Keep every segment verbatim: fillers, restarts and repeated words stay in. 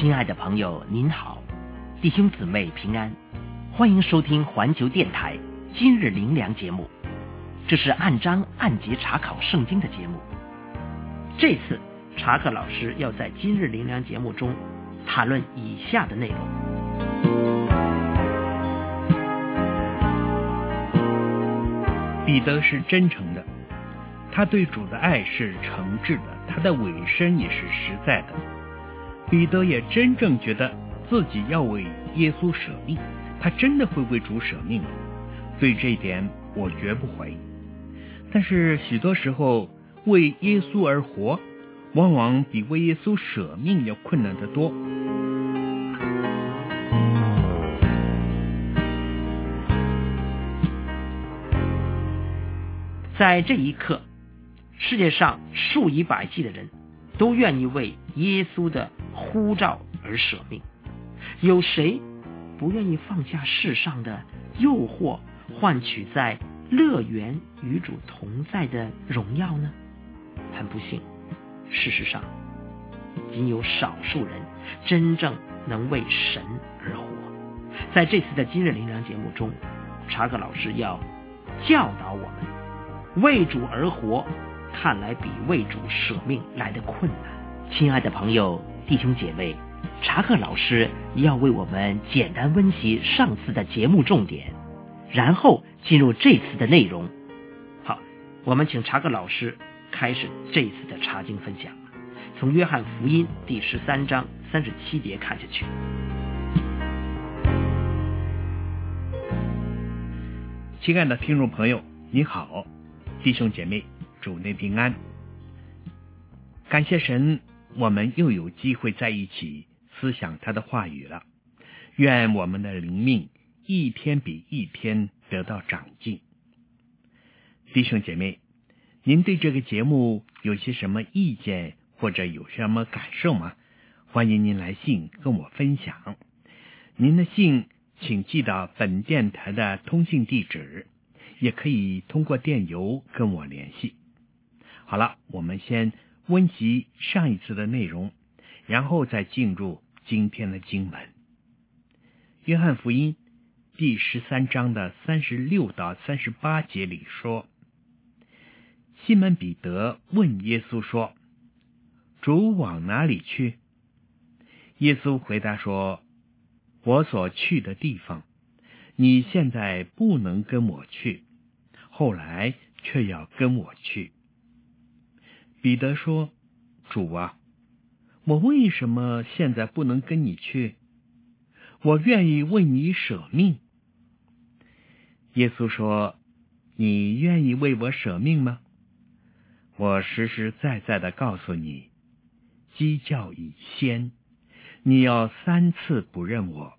亲爱的朋友您好，弟兄姊妹平安，欢迎收听环球电台今日灵粮节目。这是按章按节查考圣经的节目。这次查克老师要在今日灵粮节目中谈论以下的内容。 彼得是真诚的，他对主的爱是诚挚的，他的委身也是实在的。彼得也真正觉得自己要为耶稣舍命，他真的会为主舍命的。对这一点我绝不怀疑。但是许多时候为耶稣而活，往往比为耶稣舍命要困难得多。 在这一刻，世界上数以百计的人都愿意为耶稣的呼召而舍命。有谁不愿意放下世上的诱惑，换取在乐园与主同在的荣耀呢？很不幸，事实上仅有少数人真正能为神而活。在这次的今日灵粮节目中，查克老师要教导我们，为主而活看来比为主舍命来得困难。亲爱的朋友弟兄姐妹，查克老师要为我们简单温习上次的节目重点，然后进入这次的内容。好，我们请查克老师开始这次的查经分享，从约翰福音第十三章三十七节看下去。 亲爱的听众朋友你好，弟兄姐妹主内平安。感谢神，我们又有机会在一起思想他的话语了。愿我们的灵命一天比一天得到长进。弟兄姐妹，您对这个节目有些什么意见或者有什么感受吗？欢迎您来信跟我分享。您的信请寄到本电台的通信地址，也可以通过电邮跟我联系。好了，我们先温习上一次的内容，然后再进入今天的经文。约翰福音第十三章的三十六到三十八节里说，西门彼得问耶稣说，主往哪里去？耶稣回答说，我所去的地方，你现在不能跟我去，后来却要跟我去。彼得说，主啊，我为什么现在不能跟你去？我愿意为你舍命。耶稣说，你愿意为我舍命吗？我实实在在的告诉你，鸡叫以先，你要三次不认我。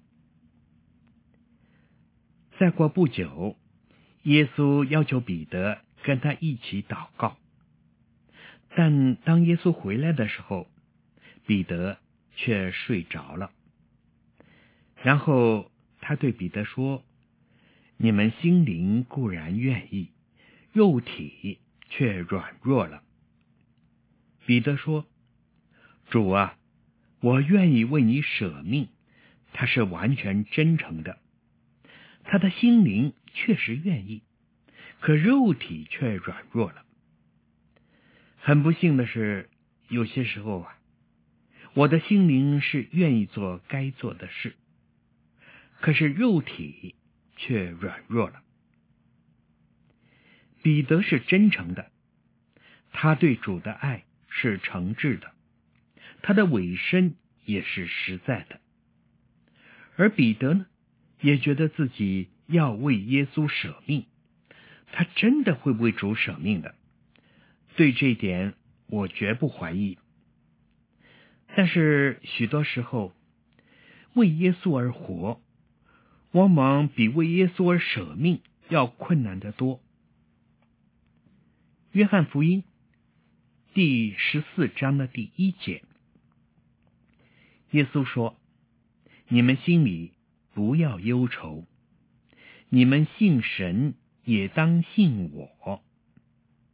再过不久，耶稣要求彼得跟他一起祷告。但当耶稣回来的时候，彼得却睡着了。然后他对彼得说，你们心灵固然愿意，肉体却软弱了。彼得说，主啊，我愿意为你舍命。他是完全真诚的，他的心灵确实愿意，可肉体却软弱了。很不幸的是，有些时候啊，我的心灵是愿意做该做的事，可是肉体却软弱了。彼得是真诚的，他对主的爱是诚挚的，他的委身也是实在的。而彼得呢，也觉得自己要为耶稣舍命，他真的会为主舍命的。对这一点我绝不怀疑。但是许多时候，为耶稣而活，往往比为耶稣而舍命要困难得多。约翰福音第十四章的第一节，耶稣说，你们心里不要忧愁，你们信神也当信我。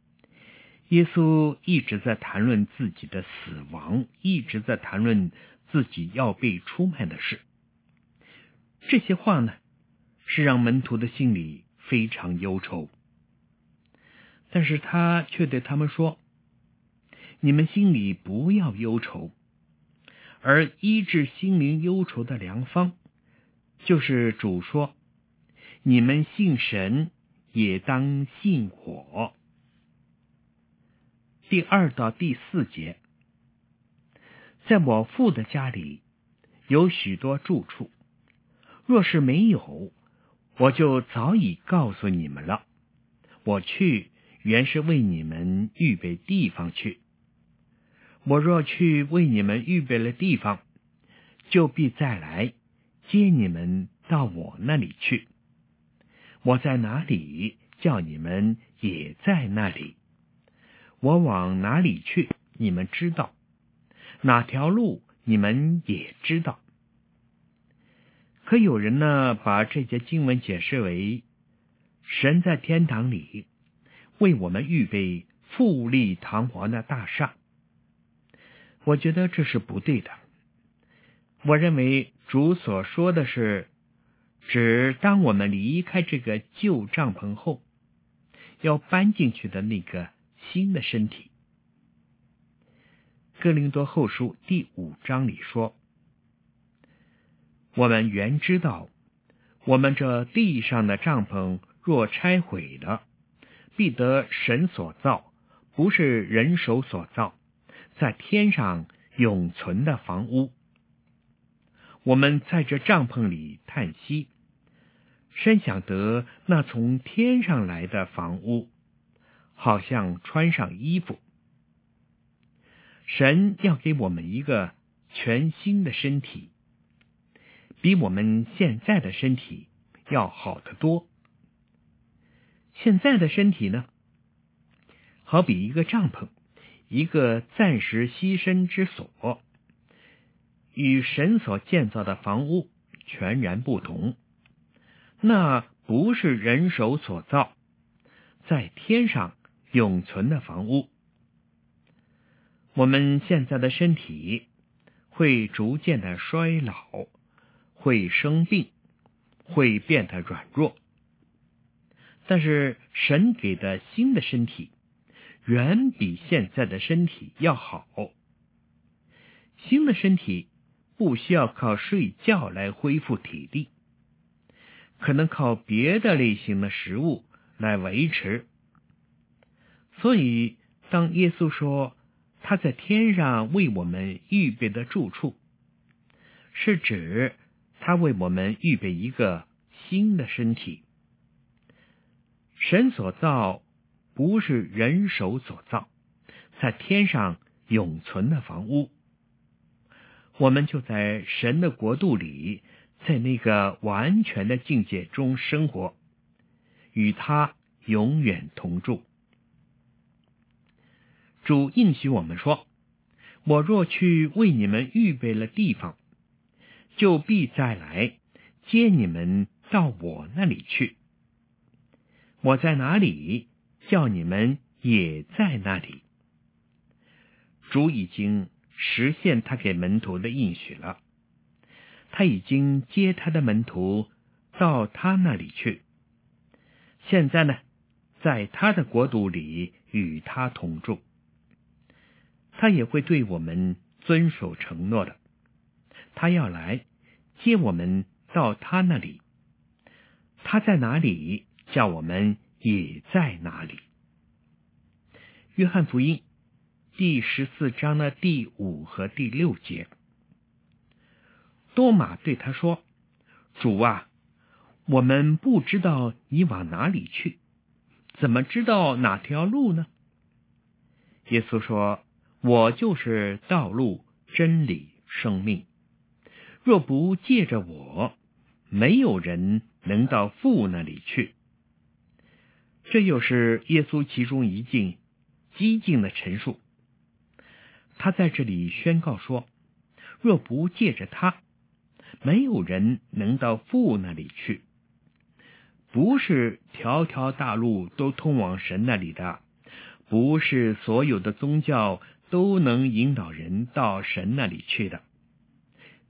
耶稣一直在谈论自己的死亡，一直在谈论自己要被出卖的事。这些话呢，是让门徒的心里非常忧愁。但是他却对他们说，你们心里不要忧愁，而医治心灵忧愁的良方，就是主说，你们信神也当信我。第二到第四节，在我父的家里有许多住处，若是没有，我就早已告诉你们了。我去原是为你们预备地方去。我若去为你们预备了地方，就必再来接你们到我那里去。我在哪里，叫你们也在那里。我往哪里去，你们知道；哪条路，你们也知道。可有人呢，把这节经文解释为神在天堂里为我们预备富丽堂皇的大厦。我觉得这是不对的。我认为主所说的是，指当我们离开这个旧帐篷后，要搬进去的那个新的身体。哥林多后书第五章里说，我们原知道，我们这地上的帐篷若拆毁了，必得神所造，不是人手所造，在天上永存的房屋。我们在这帐篷里叹息，深想得那从天上来的房屋，好像穿上衣服。神要给我们一个全新的身体，比我们现在的身体要好得多。现在的身体呢，好比一个帐篷，一个暂时栖身之所，与神所建造的房屋全然不同。那不是人手所造，在天上永存的房屋。我们现在的身体会逐渐的衰老，会生病，会变得软弱。但是神给的新的身体远比现在的身体要好。新的身体不需要靠睡觉来恢复体力，可能靠别的类型的食物来维持。所以当耶稣说他在天上为我们预备的住处，是指他为我们预备一个新的身体。神所造不是人手所造，在天上永存的房屋。我们就在神的国度里，在那个完全的境界中生活，与他永远同住。主应许我们说，我若去为你们预备了地方，就必再来接你们到我那里去。我在哪里，叫你们也在那里。主已经实现他给门徒的应许了，他已经接他的门徒到他那里去。现在呢，在他的国度里与他同住。他也会对我们遵守承诺的，他要来接我们到他那里。他在哪里，叫我们也在哪里。约翰福音第十四章的第五和第六节，多马对他说，主啊，我们不知道你往哪里去，怎么知道哪条路呢？耶稣说，我就是道路、真理、生命。若不借着我，没有人能到父那里去。这又是耶稣其中一件激进的陈述。他在这里宣告说，若不借着他，没有人能到父那里去。不是条条大路都通往神那里的，不是所有的宗教都能引导人到神那里去的。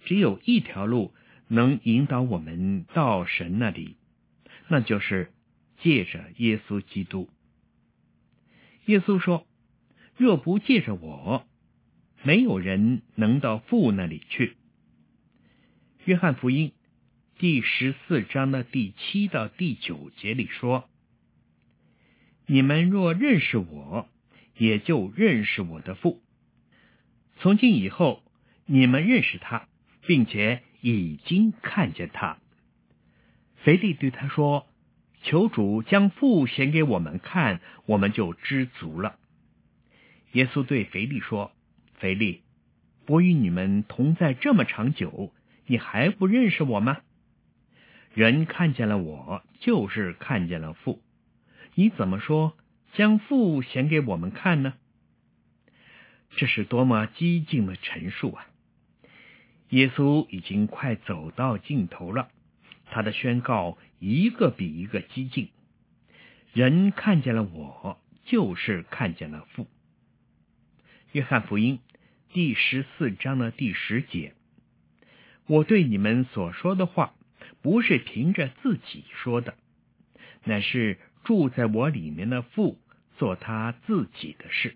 只有一条路能引导我们到神那里，那就是借着耶稣基督。耶稣说，若不借着我，没有人能到父那里去。约翰福音第十四章的第七到第九节里说，你们若认识我，也就认识我的父。从今以后，你们认识他，并且已经看见他。腓利对他说，求主将父显给我们看，我们就知足了。耶稣对腓利说，腓利，我与你们同在这么长久，你还不认识我吗？人看见了我，就是看见了父。你怎么说将父显给我们看呢？这是多么激进的陈述啊！耶稣已经快走到尽头了，他的宣告一个比一个激进。人看见了我，就是看见了父。约翰福音第十四章的第十节，我对你们所说的话，不是凭着自己说的，乃是住在我里面的父做他自己的事。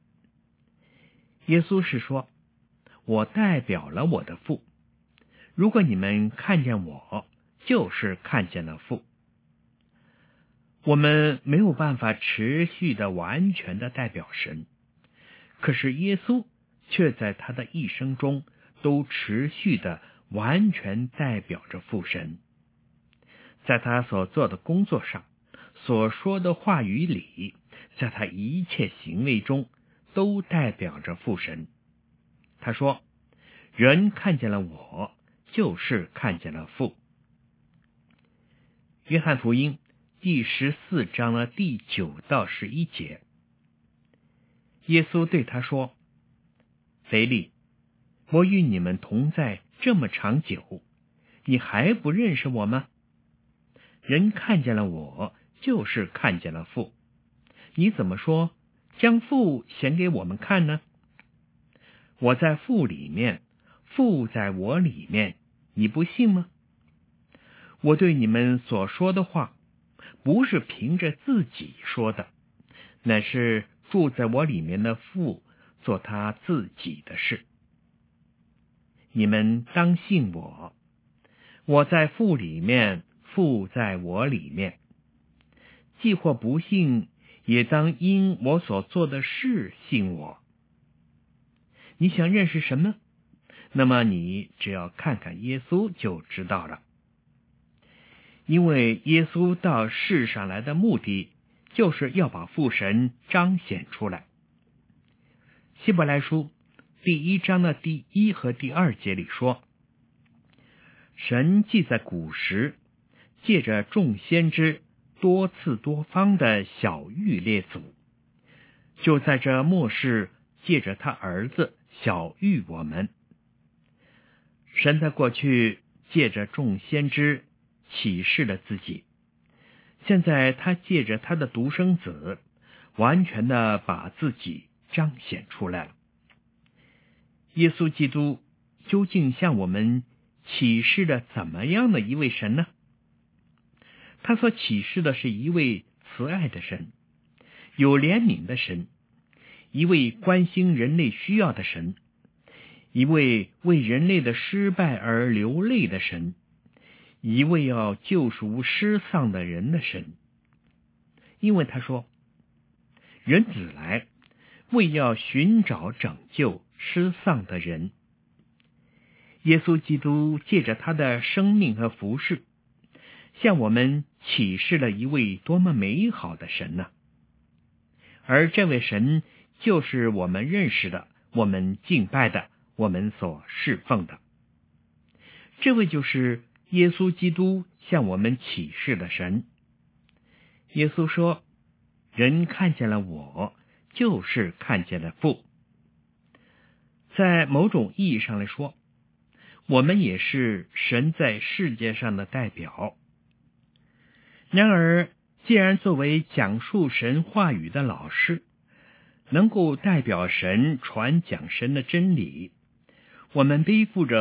耶稣是说，我代表了我的父，如果你们看见我，就是看见了父。我们没有办法持续的完全的代表神，可是耶稣却在他的一生中都持续的完全代表着父神。在他所做的工作上，所说的话语里，在他一切行为中都代表着父神。他说，人看见了我，就是看见了父。约翰福音第十四章的第九到十一节，耶稣对他说，腓利，我与你们同在这么长久，你还不认识我吗？人看见了我，就是看见了父。你怎么说将父显给我们看呢？我在父里面，父在我里面，你不信吗？我对你们所说的话，不是凭着自己说的，乃是住在我里面的父做他自己的事。你们当信我，我在父里面，父在我里面。既或不信，也当因我所做的事信我。你想认识什么？那么你只要看看耶稣就知道了。因为耶稣到世上来的目的，就是要把父神彰显出来。希伯来书第一章的第一和第二节里说，神既在古时借着众先知多次多方的晓谕列祖，就在这末世借着他儿子晓谕我们。神在过去借着众先知启示了自己，现在他借着他的独生子完全的把自己彰显出来了。耶稣基督究竟向我们启示了怎么样的一位神呢？他所启示的是一位慈爱的神，有怜悯的神，一位关心人类需要的神，一位为人类的失败而流泪的神，一位要救赎失丧的人的神。因为他说，人子来为要寻找拯救失丧的人。耶稣基督借着他的生命和服事，向我们启示了一位多么美好的神呢、啊！而这位神就是我们认识的，我们敬拜的，我们所侍奉的。这位就是耶稣基督向我们启示的神。耶稣说，人看见了我，就是看见了父。在某种意义上来说，我们也是神在世界上的代表。然而，既然作为讲述神话语的老师，能够代表神传讲神的真理，我们背负着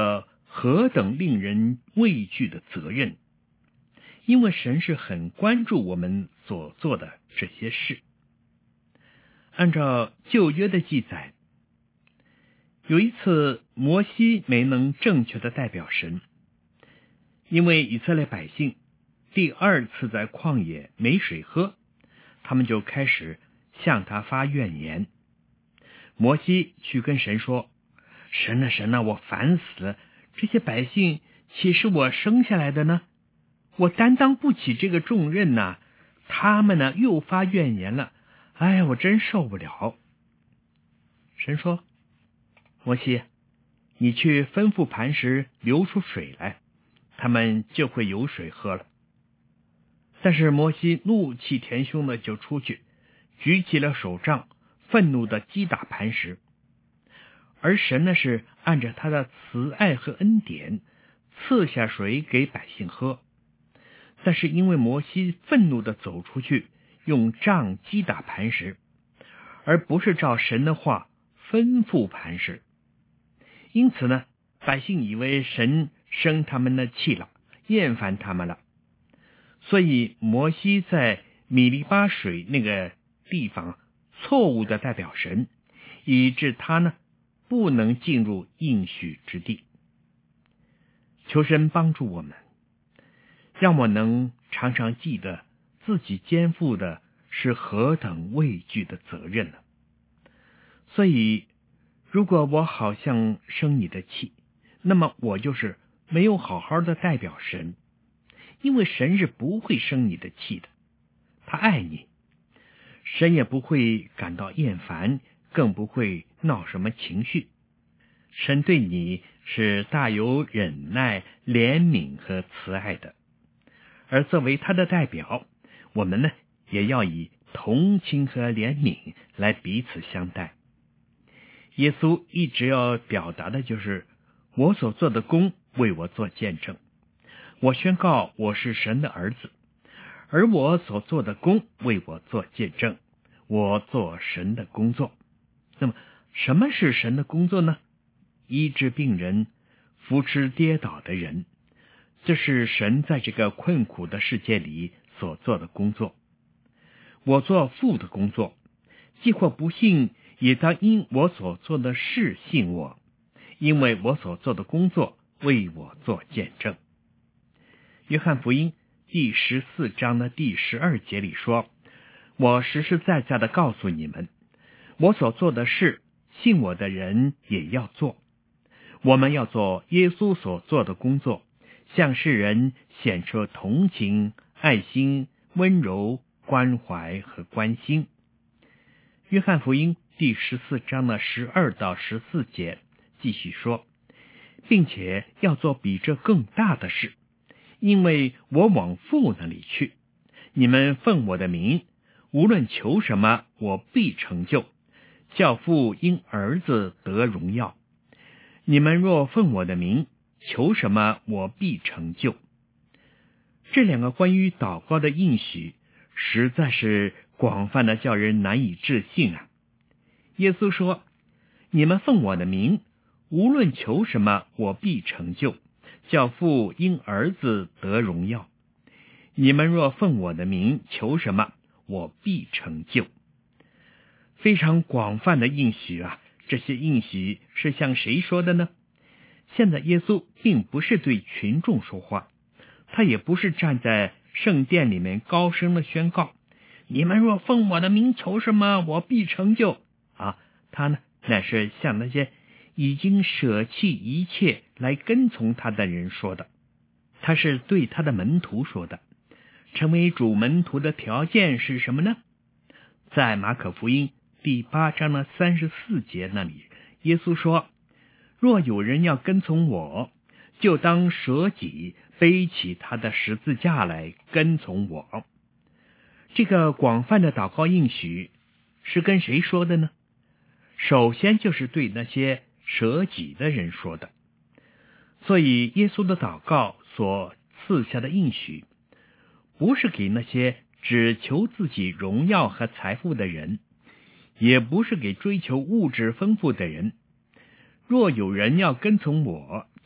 何等令人畏惧的责任，因为神是很关注我们所做的这些事。按照旧约的记载，有一次摩西没能正确的代表神，因为以色列百姓第二次在旷野没水喝，他们就开始向他发怨言。摩西去跟神说，神啊神啊，我烦死了，这些百姓岂是我生下来的呢？我担当不起这个重任呐、啊！他们呢又发怨言了，哎呀，我真受不了。神说，摩西，你去吩咐磐石流出水来，他们就会有水喝了。但是摩西怒气填胸的就出去，举起了手杖，愤怒的击打磐石。而神呢是按着他的慈爱和恩典赐下水给百姓喝，但是因为摩西愤怒的走出去，用杖击打磐石，而不是照神的话吩咐磐石，因此呢，百姓以为神生他们的气了，厌烦他们了，所以摩西在米利巴水那个地方错误的代表神，以致他呢不能进入应许之地。求神帮助我们，让我能常常记得自己肩负的是何等畏惧的责任呢？所以如果我好像生你的气，那么我就是没有好好的代表神，因为神是不会生你的气的，他爱你，神也不会感到厌烦，更不会闹什么情绪。神对你是大有忍耐、怜悯和慈爱的，而作为他的代表，我们呢也要以同情和怜悯来彼此相待。耶稣一直要表达的就是我所做的工为我做见证，我宣告我是神的儿子，而我所做的工为我做见证，我做神的工作。那么什么是神的工作呢？医治病人，扶持跌倒的人，这是神在这个困苦的世界里所做的工作。我做父的工作，既或不信，也当因我所做的事信我，因为我所做的工作为我做见证。约翰福音第十四章的第十二节里说，我实实在在的告诉你们，我所做的事，信我的人也要做。我们要做耶稣所做的工作，向世人显出同情、爱心、温柔、关怀和关心。约翰福音第十四章的十二到十四节继续说，并且要做比这更大的事，因为我往父那里去，你们奉我的名，无论求什么，我必成就，叫父因儿子得荣耀。你们若奉我的名，求什么，我必成就。这两个关于祷告的应许，实在是广泛的叫人难以置信啊！耶稣说，你们奉我的名，无论求什么，我必成就，叫父因儿子得荣耀。你们若奉我的名求什么，我必成就。非常广泛的应许啊！这些应许是向谁说的呢？现在耶稣并不是对群众说话，他也不是站在圣殿里面高声的宣告，你们若奉我的名求什么，我必成就啊！他呢，乃是向那些已经舍弃一切来跟从他的人说的。他是对他的门徒说的。成为主门徒的条件是什么呢？在马可福音第八章的三十四节那里，耶稣说，若有人要跟从我，就当舍己，背起他的十字架来跟从我。这个广泛的祷告应许是跟谁说的呢？首先就是对那些舍己的人说的。所以耶稣的祷告所赐下的应许，不是给那些只求自己荣耀和财富的人，也不是给追求物质丰富的人。若有人要跟从我，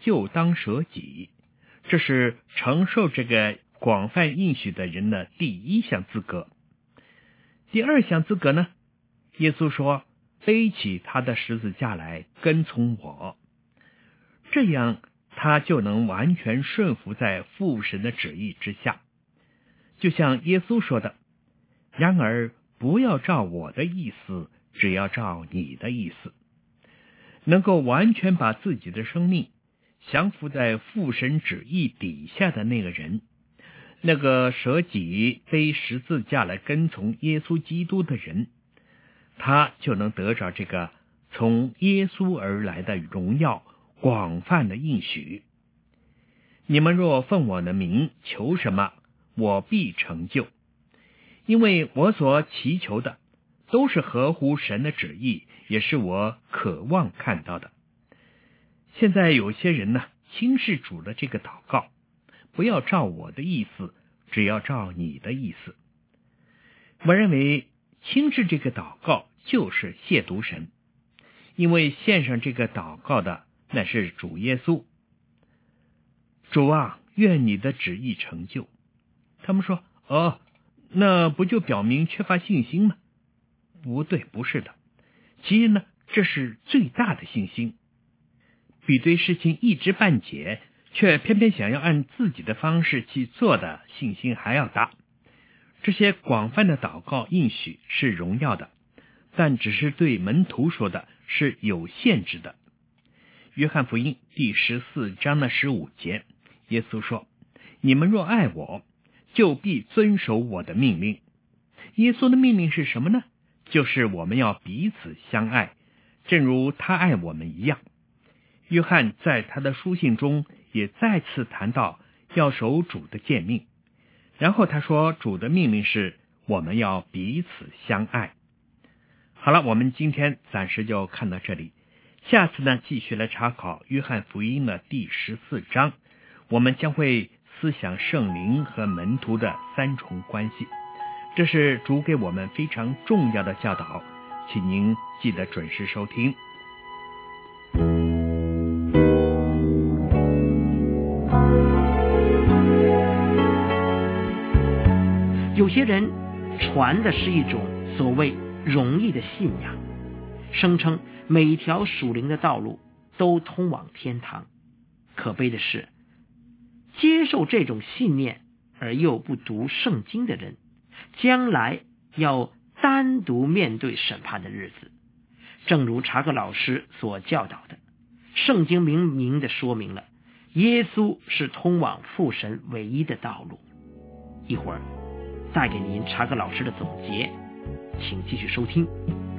就当舍己。这是承受这个广泛应许的人的第一项资格。第二项资格呢，耶稣说，背起他的十字架来跟从我，这样他就能完全顺服在父神的旨意之下。就像耶稣说的，然而不要照我的意思，只要照你的意思。能够完全把自己的生命降服在父神旨意底下的那个人，那个舍己背十字架来跟从耶稣基督的人，他就能得着这个从耶稣而来的荣耀广泛的应许。你们若奉我的名求什么，我必成就。因为我所祈求的都是合乎神的旨意，也是我渴望看到的。现在有些人呢，轻视主的这个祷告，不要照我的意思，只要照你的意思。我认为轻视这个祷告就是亵渎神，因为献上这个祷告的那是主耶稣。主啊，愿你的旨意成就。他们说，哦，那不就表明缺乏信心吗？不对，不是的。其实呢，这是最大的信心。比对事情一知半解，却偏偏想要按自己的方式去做的信心还要大。这些广泛的祷告应许是荣耀的，但只是对门徒说的，是有限制的。约翰福音第十四章的十五节，耶稣说，你们若爱我，就必遵守我的命令。耶稣的命令是什么呢？就是我们要彼此相爱，正如他爱我们一样。约翰在他的书信中也再次谈到要守主的诫命，然后他说，主的命令是我们要彼此相爱。好了，我们今天暂时就看到这里，下次呢继续来查考约翰福音的第十四章，我们将会思想圣灵和门徒的三重关系，这是主给我们非常重要的教导，请您记得准时收听。 有些人传的是一种所谓容易的信仰，声称每一条属灵的道路都通往天堂。可悲的是，接受这种信念而又不读圣经的人，将来要单独面对审判的日子。正如查克老师所教导的，圣经明明的说明了耶稣是通往父神唯一的道路。一会儿带给您查克老师的总结，请继续收听。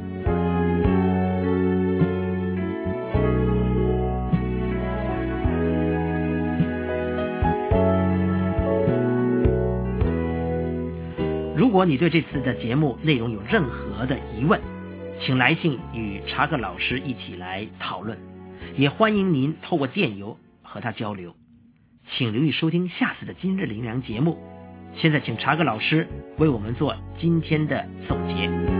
如果你对这次的节目内容有任何的疑问，请来信与查克老师一起来讨论，也欢迎您透过电邮和他交流。请留意收听下次的今日灵粮节目。现在请查克老师为我们做今天的总结。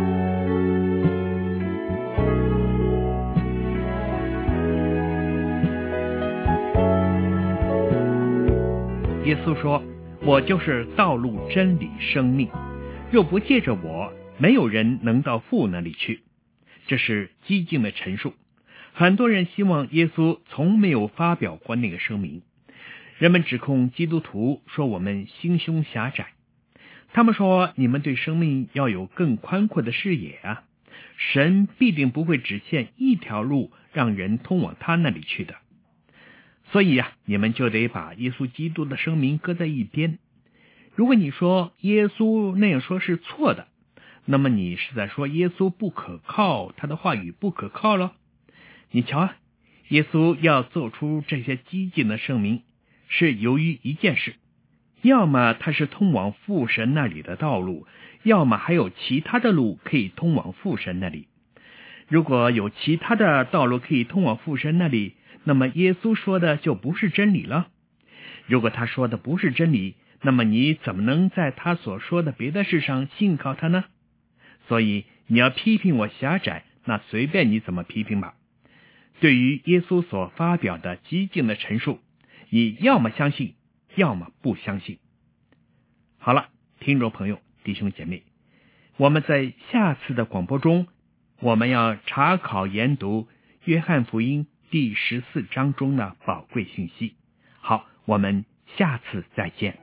耶稣说，我就是道路真理生命，若不借着我，没有人能到父那里去。这是激进的陈述。很多人希望耶稣从没有发表过那个声明。人们指控基督徒说我们心胸狭窄，他们说你们对生命要有更宽阔的视野啊，神必定不会只限一条路让人通往他那里去的。所以啊，你们就得把耶稣基督的声明搁在一边。如果你说耶稣那样说是错的，那么你是在说耶稣不可靠，他的话语不可靠了。你瞧啊，耶稣要做出这些激进的声明，是由于一件事，要么他是通往父神那里的道路，要么还有其他的路可以通往父神那里。如果有其他的道路可以通往父神那里，那么耶稣说的就不是真理了。如果他说的不是真理，那么你怎么能在他所说的别的事上信靠他呢？所以你要批评我狭窄，那随便你怎么批评吧。 对于耶稣所发表的激进的陈述，你要么相信，要么不相信。好了，听众朋友，弟兄姐妹，我们在下次的广播中，我们要查考研读约翰福音第十四章中的宝贵信息。好，我们下次再见。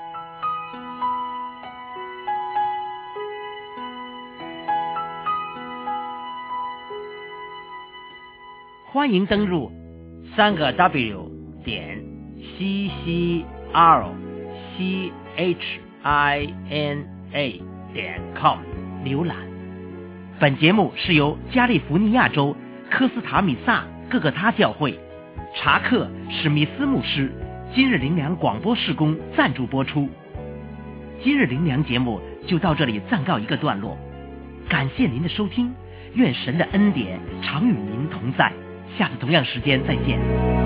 欢迎登入三个 W 点 C C R C H I N A 点 com 浏览。本节目是由加利福尼亚州科斯塔米萨各个他教会查克史密斯牧师今日灵粮广播事工赞助播出。今日灵粮节目就到这里暂告一个段落，感谢您的收听，愿神的恩典常与您同在。下次同样时间再见。